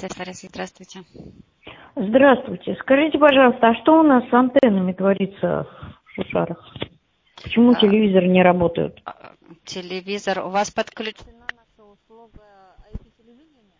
Связь Лариса, здравствуйте. Здравствуйте. Скажите, пожалуйста, а что у нас с антеннами творится в Ушарах? Почему телевизоры не работают? Телевизор. У вас подключена наша услуга IP-телевидения?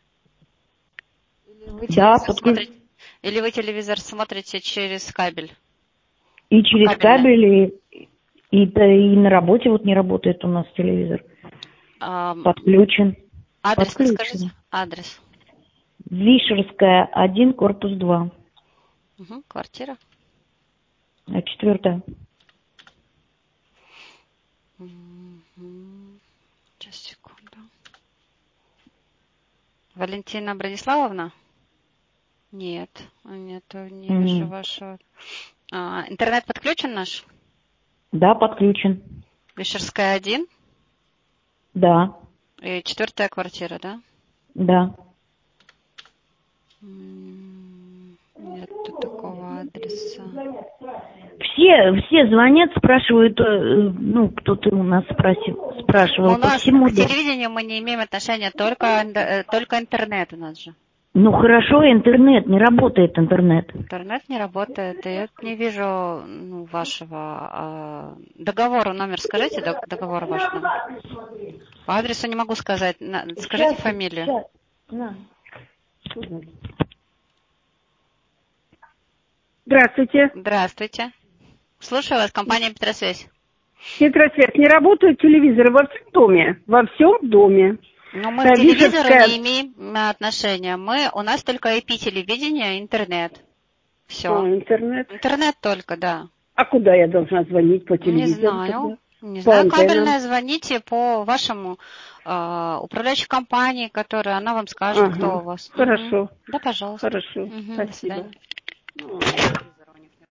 Или вы телевизор смотрите через кабель? И через кабель, и на работе вот не работает у нас телевизор. Подключен. Адрес подскажите? Адрес. Вишерская, 1, корпус 2. Угу, квартира? 4. Сейчас, секунду. Валентина Брониславовна? Нет, не вижу вашего. Интернет подключен наш? Да, подключен. Вишерская, 1? Да. И 4 квартира, да? Да. Нет такого адреса. Все звонят, спрашивают, кто-то у нас спрашивал. У нас к телевидению мы не имеем отношения, только интернет у нас же. Ну хорошо, интернет, не работает интернет. Интернет не работает, и я не вижу вашего договора, номер скажите, договор ваш номер. По адресу не могу сказать, скажите фамилию. Здравствуйте. Здравствуйте. Слушаю вас, компания Петросвязь. Петросвязь. Не работают телевизоры во всем доме? Во всем доме. Но мы к телевизору не имеем отношения. У нас только IP-телевидение, интернет. Все. Интернет? Интернет только, да. А куда я должна звонить по телевизору? Не знаю, кабельное звоните по вашему управляющей компании, которая, она вам скажет, кто у вас. Хорошо. Да, пожалуйста. Хорошо. Спасибо. До свидания.